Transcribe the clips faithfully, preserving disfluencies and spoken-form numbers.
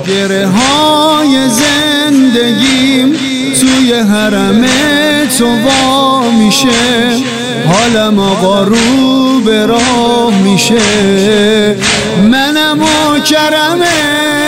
گره های زندگیم توی حرم تو وا میشه، حالم آقا رو به راه میشه. منم و کرمه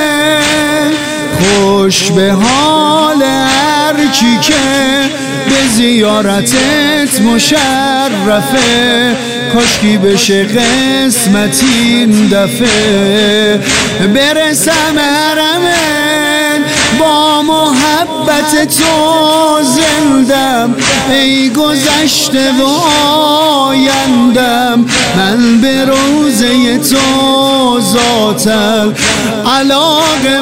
خوش به حال هر کی که به زیارتت مشرفه، کاشکی بشه قسمت این دفعه. برسم حرمت با محبت تو زندم، ای گذشته و آیندم. من به روضه تو ذاتم علاقه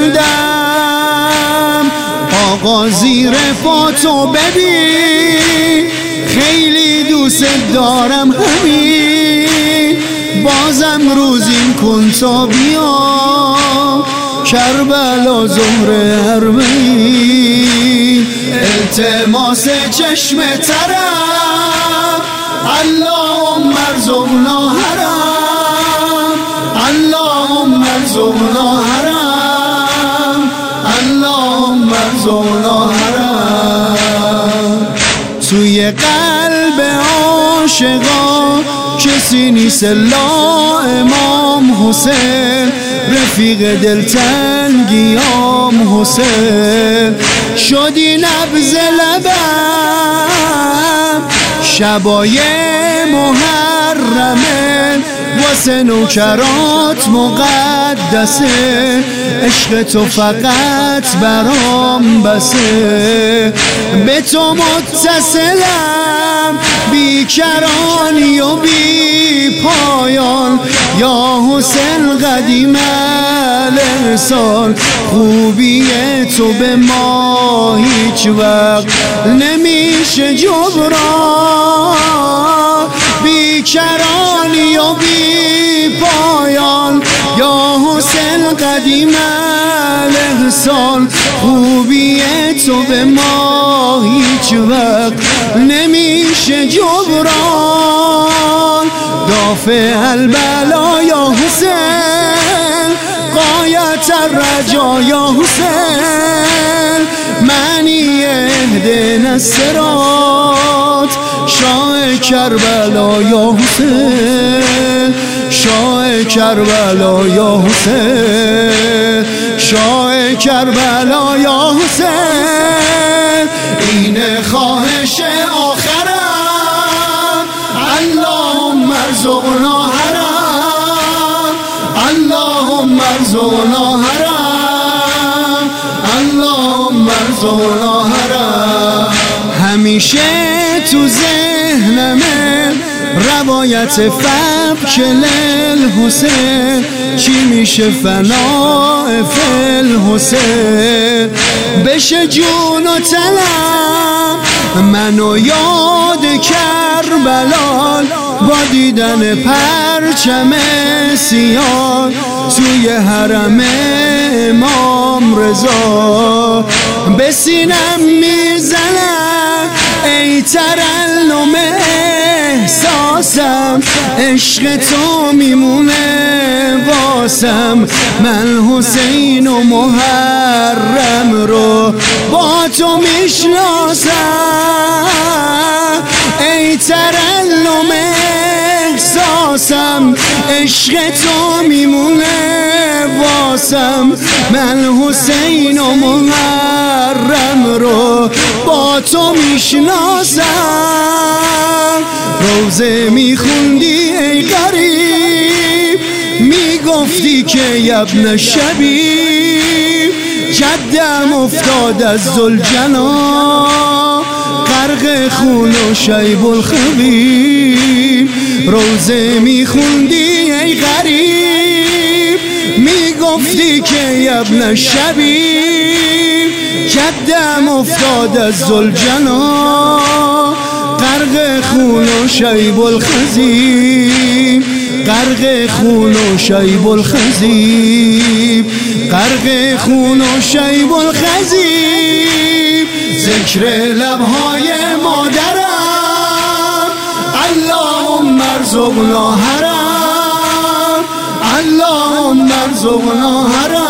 مندم. آقا زیر پا تو ببین، خیلی دوست دارم همین. بازم روزیم کن تا بیام کربلا زهره اربعین. التماس چشم ترم اللهم ارزقنا حرم، اللهم ارزقنا حرم، اللهم ارزقنا حرم. توی قلب عاشقا کسی نیست الا امام حسین، رفیق دلتنگیام حسین. شدی نبض لبم شبای محرمه، واسه نوکرات مقدسه. عشق تو فقط برام بسه، به تو متصلم بیکرانی و بی پایان. یا حسین قدیم الارسال، خوبی تو به ما هیچ وقت نمیشه جبران. بیکرانی و بی پایان یا حسین قدیم الارسال، خوبی تو به ما هیچ وقت نمیشه جبران. دافع البلا یا حسین، غایت الرجا یا حسین. معنی اهدنا الصراط، شاه کربلا یا حسین، شاه کربلا یا حسین، شاه کربلا یا حسین. این خواهش آخرم اللهم ارزقنا حرم، اللهم ارزقنا حرم، اللهم ارزقنا حرم. همیشه تو ذهنمه روایت فبکل الحسین، چی میشه فناء فل حسین. بشه جون و تنم منو یاد کربلال، با دیدن پرچم سیاه توی حرم امام رضا. به سینم میزنم ای ترنم احساسم، عشق تو میمونه واسم. من حسین و محرم رو با تو میشناسم، ای ترنم احساسم، عشق تو میمونه واسم. من حسین و محرم رو با تو میشناسم. روزه میخوندی ای غریب، میگفتی که یبن شبیب. جدم افتاد از ذوالجلال، غرق خون و شیب الخبیب. روزه میخوندی ای غریب، میگفتی که یبن شبیب. جدم افتاد از ذوالجلال، غرق خون و شیب الخزیب، غرق خون و شیب الخزیب، غرق خون و شیب الخزیب. ذکر لبهای مادرم اللهم ارزقنا حرم، اللهم ارزقنا حرم.